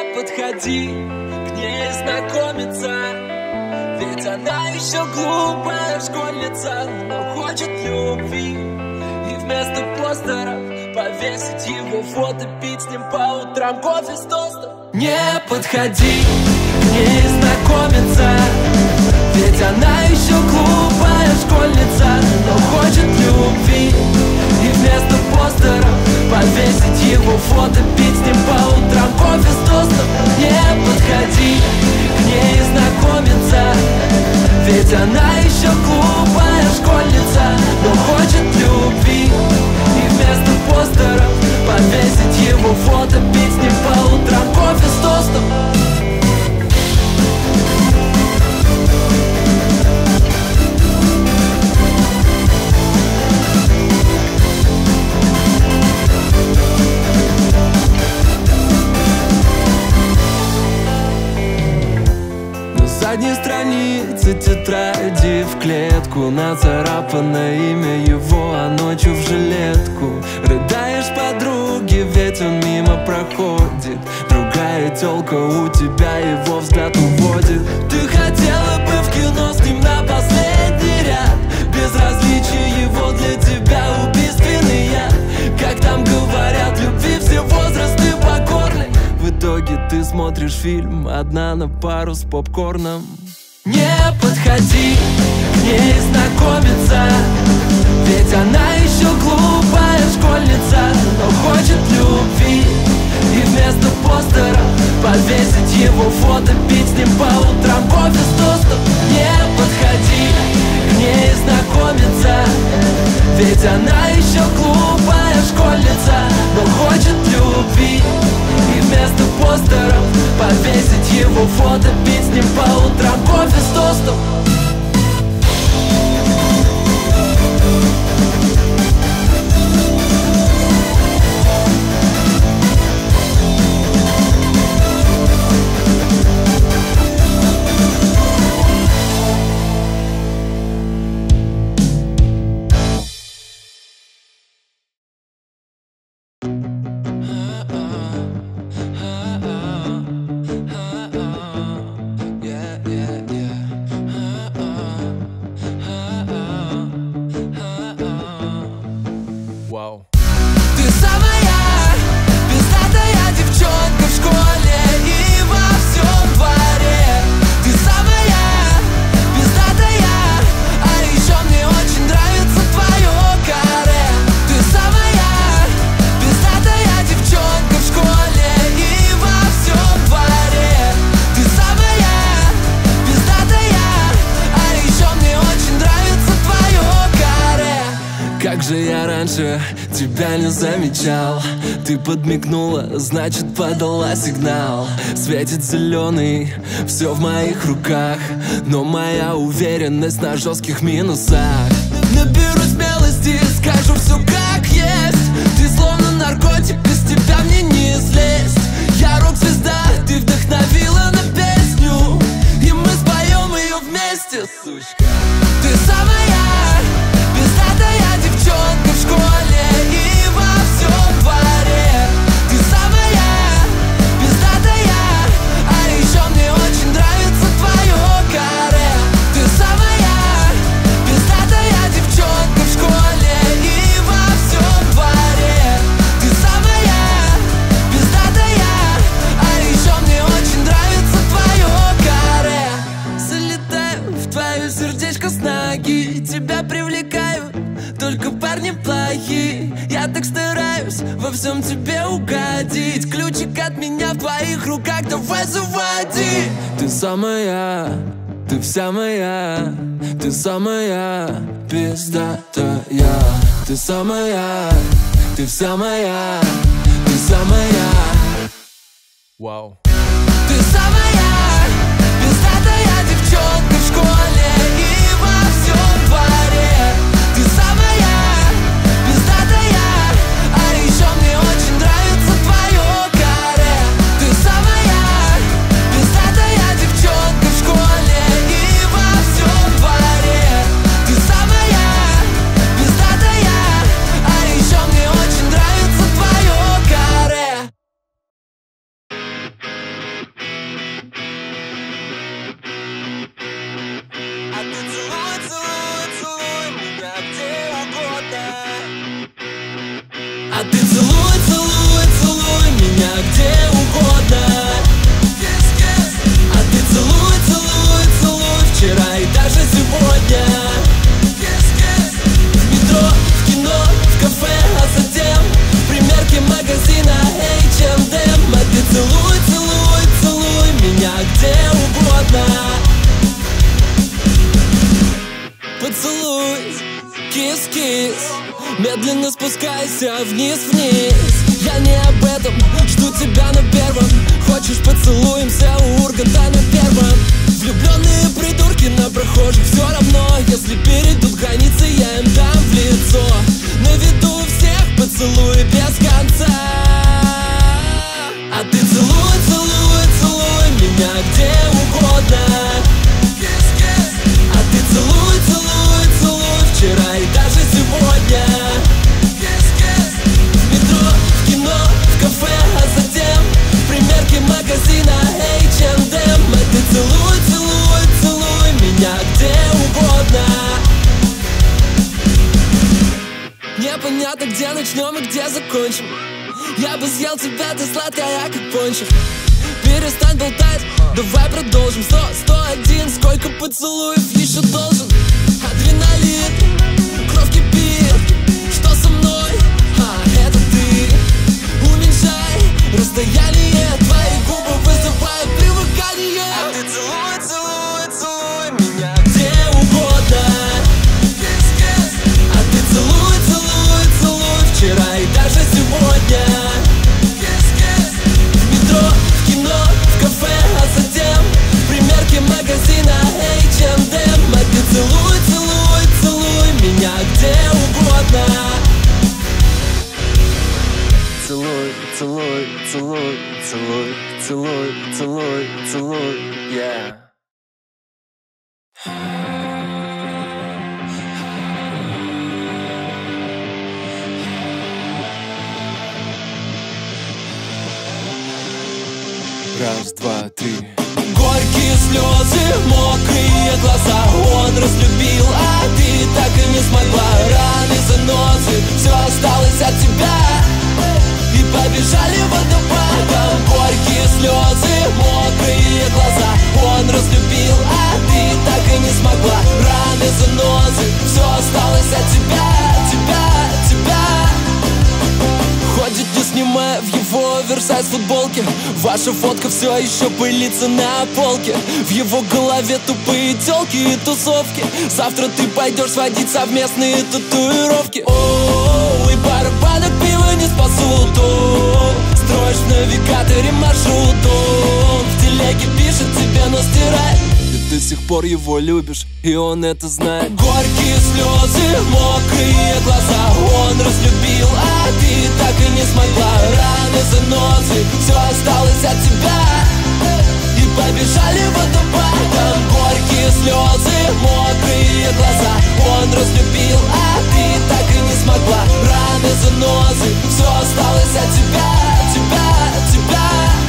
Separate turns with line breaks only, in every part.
подходи к ней знакомиться, ведь она еще глупая школьница, но хочет любви. И вместо постеров повесить его фото, пить с ним по утрам кофе с тостом. Не подходи к ней знакомиться, ведь она еще глупая школьница, но хочет любви. И вместо постеров повесить его фото, пить с ним по утрам кофе с тостом. Не подходи к ней знакомиться, ведь она еще глупая школьница, но хочет любви. И вместо постеров повесить его фото, пить с ним по утрам кофе с тостом. На задней странице тетради в клетку нацарапано имя его, а ночью в жилетку рыдаешь подруги, ведь он мимо проходит. Другая тёлка у тебя его взгляд уводит. Ты хотела бы в кино с ним на последний ряд, безразличие его для тебя убийственный яд. Как там говорят, любви все возрасты покорны. В итоге ты смотришь фильм одна на пару с попкорном. Не подходи к ней знакомиться, ведь она еще глупая школьница, но хочет любви. И вместо постера повесить его фото, пить с ним по утрам кофе с тостом. Не подходи к ней знакомиться, ведь она еще глупая школьница, но хочет любви. И вместо постеров повесить его фото, пить с ним по утрам кофе с тостом. Как же я раньше тебя не замечал. Ты подмигнула, значит подала сигнал. Светит зеленый, все в моих руках, но моя уверенность на жестких минусах. Наберу смелости, скажу все как есть. Ты словно наркотик, без тебя мне не слезть. Я рок-звезда, ты вдохновила на песню, и мы споем ее вместе, сучка. Ты самая пиздатая девчонка в школе и во всем дворе. Ты самая пиздатая, а еще мне очень нравится твое каре. Ты самая пиздатая девчонка в школе и во всем дворе. Ты самая пиздатая, а еще мне очень нравится твое каре. Залетаю в твое сердечко с ноги, тебя привлекают только парни плохие. Я так стараюсь во всем тебе угодить. Ключик от меня в твоих руках, давай заводи. Ты самая, ты вся моя, ты самая пиздатая. Ты самая, ты вся моя, ты самая. Вау. Ты самая пиздатая девчонка в школе и во всем дворе. Ты самая пиздатая, а еще мне очень нравится твое каре. Ты самая пиздатая девчонка в школе и во всем дворе. Ты самая пиздатая, а еще мне очень нравится твое каре. А ты целуй, целуй, целуй меня где угодно. А ты целуй, целуй, целуй вчера и даже сегодня. В метро, в кино, в кафе, а затем в примерке магазина H&M. А ты целуй, целуй, целуй меня где угодно. Поцелуй, кис-кис, медленно спускайся вниз-вниз. Я не об этом, жду тебя на первом. Хочешь, поцелуемся у Урганта на первом. Влюбленные придурки на прохожих все равно. Если перейдут границы, я им дам в лицо. На виду у всех поцелуй без конца. А ты целуй, целуй, целуй меня где угодно. А ты целуй, целуй, целуй вчера и даже сегодня. В метро, в кино, в кафе, а затем в примерке магазина H&M. А ты целуй, целуй, целуй меня где угодно. Непонятно, где начнем и где закончим. Я бы съел тебя, ты сладкая, как пончик. Перестань болтать, давай продолжим. 100, 101, сколько поцелуев еще должен? Адреналин, кровь кипит. Что со мной? Это ты. Уменьшай расстояние, твои губы вызывают привыкание. А ты целуй, целуй, целуй меня где угодно. А ты целуй, целуй, целуй вчера и даже сегодня. В метро, в кино, в кафе, а затем в примерке магазина H&M. А ты целуй, целуй, целуй меня где угодно. Целуй, целуй, целуй, целуй, целуй, целуй, целуй, yeah. Раз, два, три. Горькие слезы, мокрые глаза. Он разлюбил, а ты так и не смогла. Раны, заносы, все осталось от тебя. И побежали водопадом. Горькие слезы, мокрые глаза. Он разлюбил, а ты так и не смогла. Раны, заносы, все осталось от тебя, тебя, тебя. Ходит, не снимая в его Версайз футболке. Ваша фотка все еще пылится на полке. В его голове тупые тёлки и тусовки. Завтра ты пойдешь сводить совместные татуировки. О, и барабанок пива не спасут. О, строишь в навигаторе маршрут. О, в телеге пишет тебе, но стирает. Ты до сих пор его любишь, и он это знает. Горькие слезы, мокрые глаза. Он разлюбил, а ты так и не смогла. Раны, заносы, все осталось от тебя. И побежали водопадом. Горькие слезы, мокрые глаза. Он разлюбил, а ты так и не смогла. Раны, заносы, все осталось от тебя, тебя, тебя.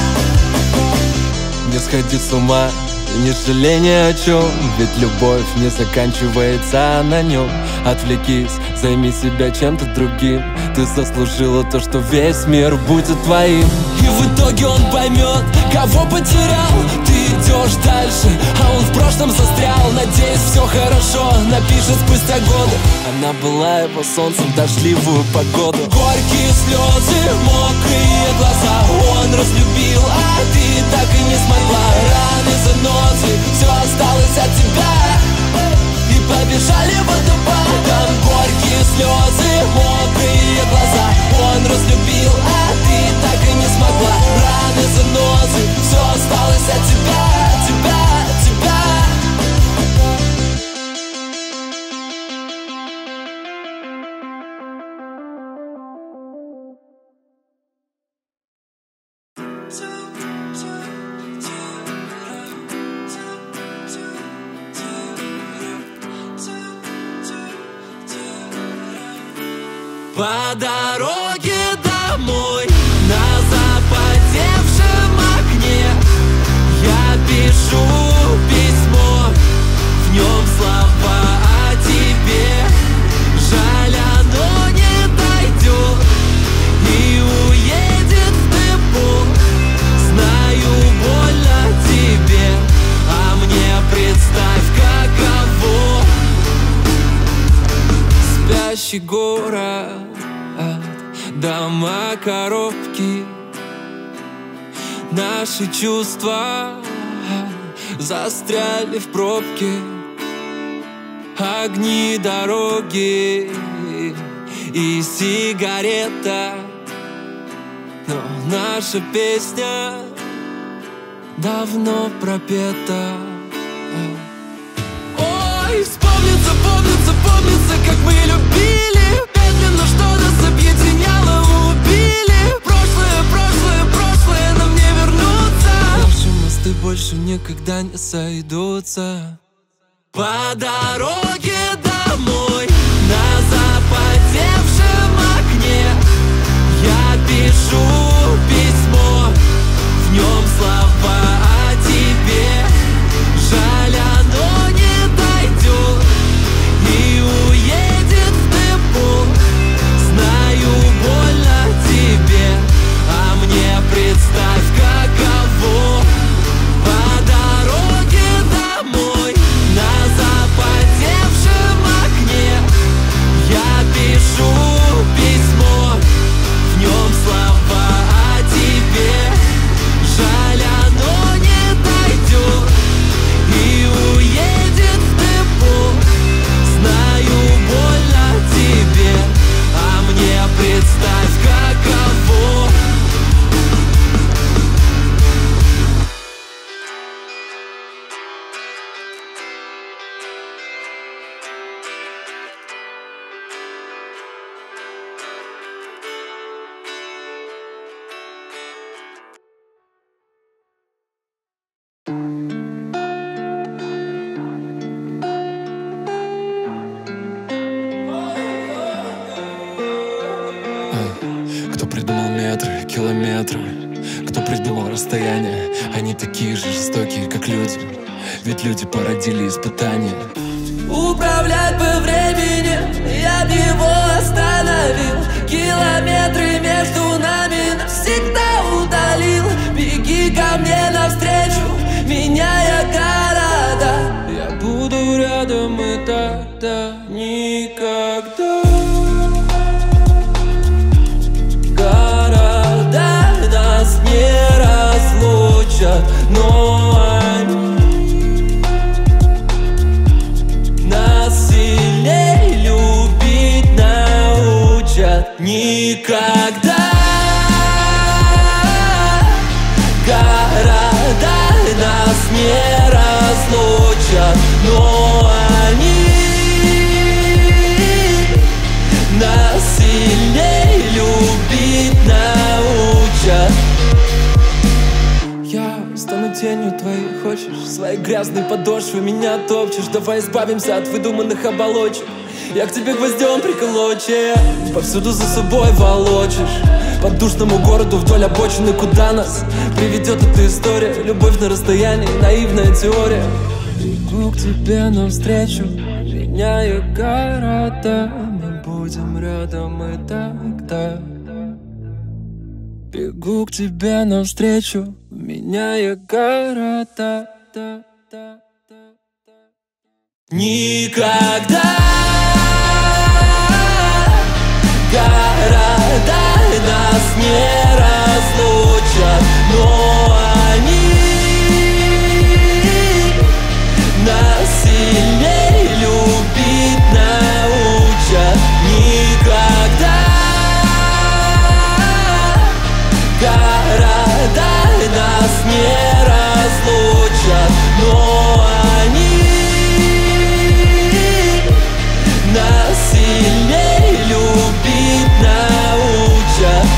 Не сходи с ума, не жалей ни о чем, ведь любовь не заканчивается на нем. Отвлекись, займи себя чем-то другим. Ты заслужила то, что весь мир будет твоим. И в итоге он поймет, кого потерял. Ты идешь дальше, а он в прошлом застрял. Надеюсь, все хорошо, напишет спустя годы. Она была его солнцем в дождливую погоду. Горькие слезы, мокрые глаза. Он разлюбил, а ты так и не смогла. Раны, заносы, все осталось от тебя. И побежали водопадом. Горькие слезы, мокрые глаза. Он разлюбил, а ты так и не смогла. Раны, заносы, все осталось от тебя, тебя, тебя. По дороге домой на запотевшем окне я пишу письмо, в нем слова о тебе. Жаль, оно не дойдет, спящий город, дома, коробки. Наши чувства застряли в пробке. Огни дороги и сигарета, но наша песня давно пропета. Ой, вспомнится, помнится, помнится, как мы любили. Медленно, что нас объединяло, убили. Прошлое, прошлое, прошлое нам не вернуться. Наши мосты больше никогда не сойдутся. По дороге домой на запотевшем окне я пишу письмо, в нем слова о тебе. Жаль, оно не дойдет и уедет в депо. Знаю, больно тебе, а мне представь, каково. По дороге домой на запотевшем окне я пишу письмо, в нем слова о тебе. Жаль, оно не дойдет и уедет в депо. Знаю, больно тебе, а мне представь, каково. Кто придумал метры, километры? Кто придумал расстояния? Они такие же жестокие, как люди. Ведь люди породили испытания. Управлять бы временем, я б его остановил. Километры между нами навсегда удалил. Беги ко мне навстречу, меняя города. Я буду рядом и тогда никогда. Города нас не разлучат, но они нас сильней любить научат. Никогда города нас не разлучат, но они нас сильней любить научат. Я стану тенью твоей, хочешь? Свои грязные подошвы меня топчешь. Давай избавимся от выдуманных оболочек. Я к тебе гвоздем приколоче. Повсюду за собой волочишь. По душному городу вдоль обочины, куда нас приведет эта история. Любовь на расстоянии, наивная теория. Бегу к тебе навстречу, меняя города. Мы будем рядом и тогда. Бегу к тебе навстречу, меняя города. Никогда города нас не разлучат, но они нас сильней любить научат. Никогда города нас не разлучат, но они нас сильней любить научат.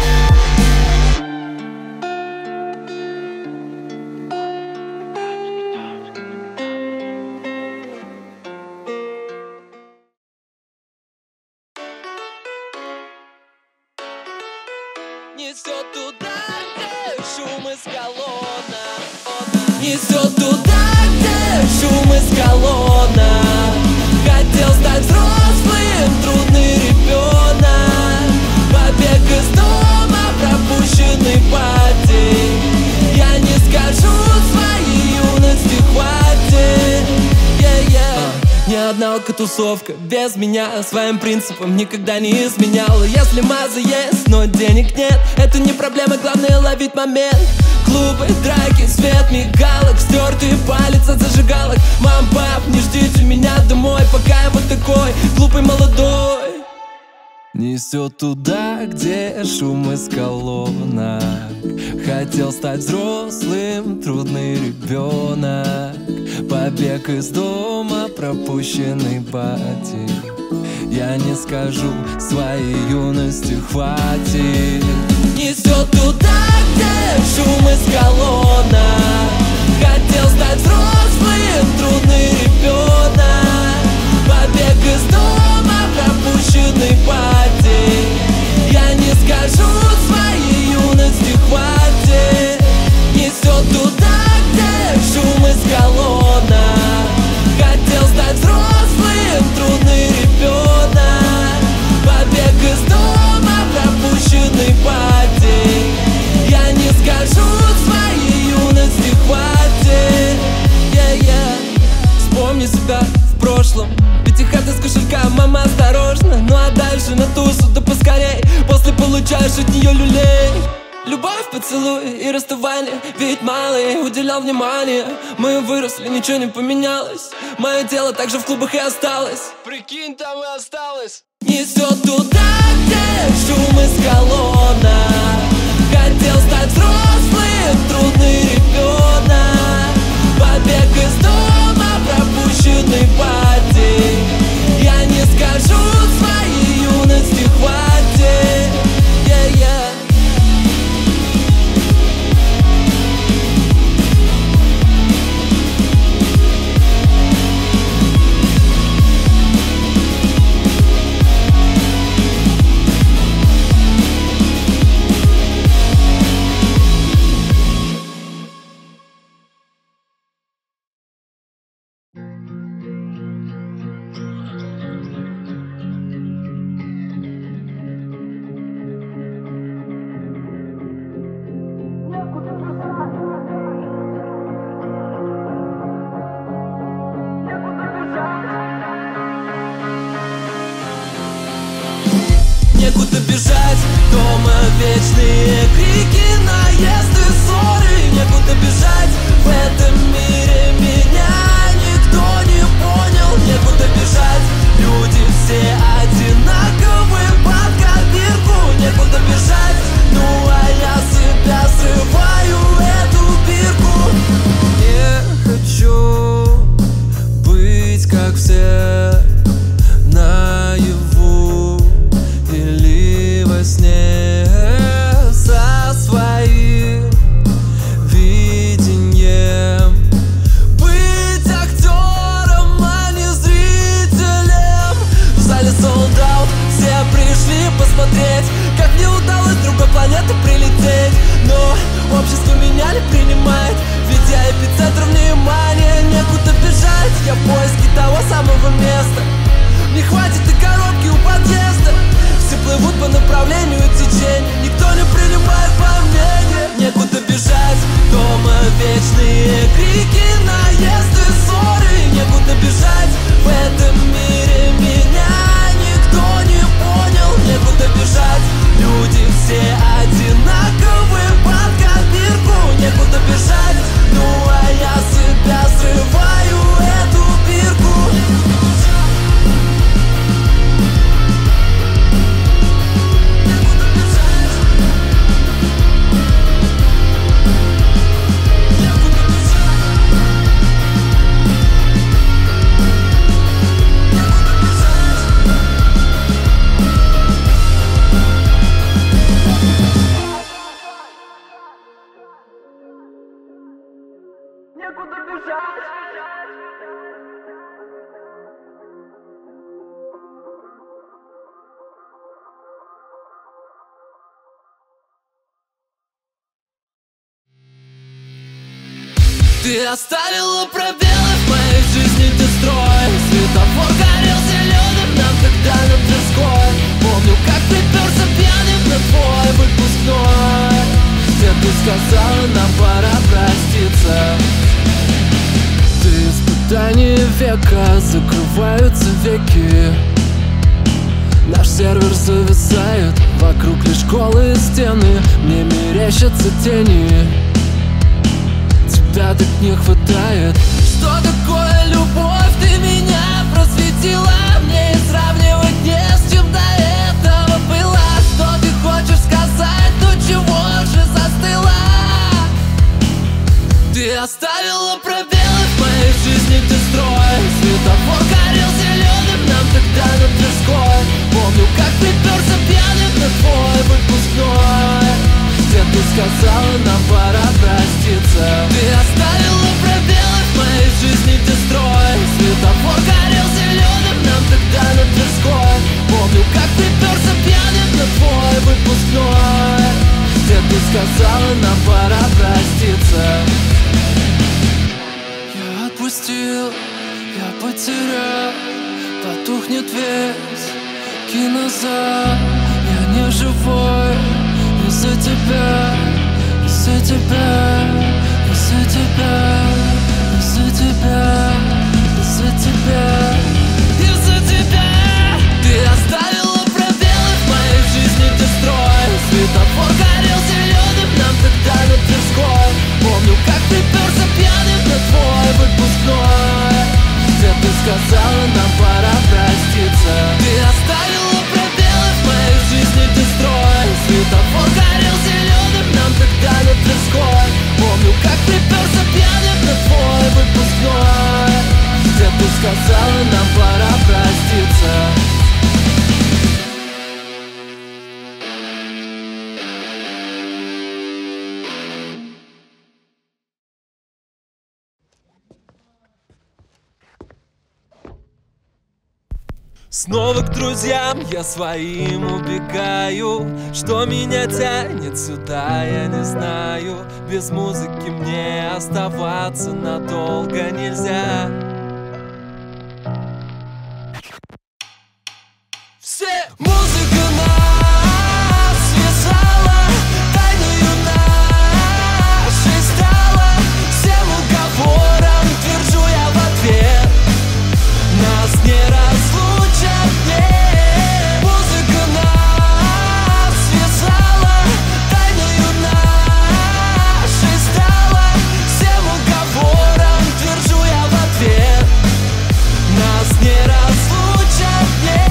Несет туда, где шум из колонна. Несет туда, где шум из колонна. Хотел стать взрослым, трудный ребенок. Побег из дома, пропущенный пати. Я не скажу, своей юности хватит. Ни одна алкотестер тусовка без меня своим принципам никогда не изменяла. Если маза есть, но денег нет, это не проблема, главное ловить момент. Клубы, драки, свет мигалок, стертый палец от зажигалок. Мам, пап, не ждите меня домой, пока я вот такой глупый молодой. Несет туда, где шум из колонок. Хотел стать взрослым, трудный ребенок. Побег из дома, пропущенный пати. Я не скажу, своей юности хватит. Несет туда, где шум из колонок. Хотел стать взрослым, трудный ребенок. Побег из дома, пропущенный пати. Я не скажу, своей юности хватит. Несет туда, где шум из колонок. Хотел стать взрослым, трудный ребенок. Побег из дома, пропущенный пати. Я не скажу, своей юности хватит. Вспомни себя в прошлом. Пятихаты с кошелька, мама, осторожно. Ну а дальше на тусу, да поскорей. После получаешь от нее люлей. Любовь, поцелуй и расставание. Ведь малый уделял внимание. Мы выросли, ничего не поменялось. Мое тело также в клубах и осталось. Прикинь, там и осталось. Несет туда, где шум из колонок. Хотел стать взрослым, трудный ребенок. Побег из дома, пропущенный пати. Я не скажу, своей юности хватит. Некуда бежать, дома вечные крики, наезды, ссоры. Некуда бежать, в этом мире меня никто не понял. Некуда бежать, люди все одинаковые под копирку. Некуда бежать, ну а я себя срываю эту бирку. Не хочу быть как все наяву или во сне, со своим видением. Быть актером, а не зрителем. В зале sold out, все пришли посмотреть, как мне удалось с другой планеты прилететь. Но общество меня не принимает, ведь я эпицентр внимания. Некуда бежать, я в поиске того самого места. Не хватит и коробки у подъезда. Все плывут по направлению течения, никто не принимает по мнению. Некуда бежать, дома вечные крики, наезды, ссоры. Некуда бежать, в этом мире меня никто не понял. Некуда бежать, люди все одинаковые под копирку. Некуда бежать, ну а я себя срываю эту бирку. Ты оставила пробелы в моей жизни, ты строй. Светофор горел зеленым нам тогда на Тверской. Помню, как приперся пьяным на твой выпускной, где ты сказала, нам пора проститься. Ты испытание века закрываются веки. Наш сервер зависает, вокруг лишь голые стены. Мне мерещатся тени, тебя так не хватает. Что такое любовь? Ты меня просветила. Мне и сравнивать не с чем до этого было. Что ты хочешь сказать? То чего же застыла? Ты оставила пробелы в моей жизни, ты строй. Светофор горел зеленым нам тогда на Тверской. Помню, как приперся пьяным на твой выпускной, где ты сказала, нам пора проститься. Ты оставила пробелы в моей жизни, ты строй. Светофор горел зеленым нам тогда на Тверской. Помню, как приперся пьяным на твой выпускной, где ты сказала, нам пора проститься. Я отпустил, я потерял, потухнет весь кинозал. Я не живой из-за тебя, из-за тебя, из-за тебя, из-за тебя, из-за тебя, из-за тебя. Ты оставила пробелы в моей жизни, ты строй. Светофор горел зеленым нам тогда на Тверской. Помню, как приперся пьяным на твой выпускной, где ты сказала, нам пора проститься. Ты оставила пробелы в моей жизни, ты строй. Светофор горел зеленым нам тогда на Тверской. Помню, как приперся пьяным на твой выпускной, где ты сказала, нам пора проститься. Снова к друзьям я своим убегаю. Что меня тянет сюда, я не знаю. Без музыки мне оставаться надолго нельзя. Музыка нас связала, тайною нашей стала. Всем уговором твержу я в ответ: нас не разлучат, нет. Музыка нас связала, тайною нашей стала. Всем уговором твержу я в ответ: нас не разлучат, нет.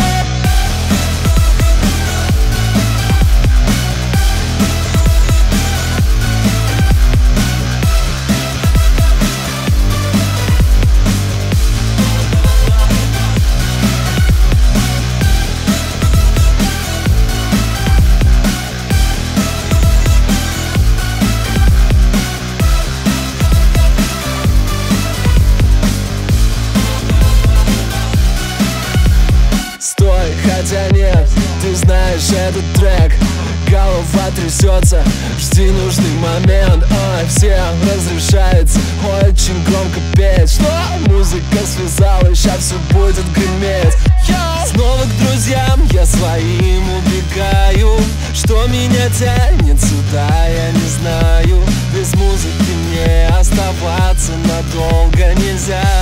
Хотя нет, ты знаешь этот трек. Голова трясется, жди нужный момент. Ой, всем разрешается очень громко петь. Что? Музыка связала, щас все будет греметь. Снова к друзьям я своим убегаю. Что меня тянет сюда, я не знаю. Без музыки мне оставаться надолго нельзя.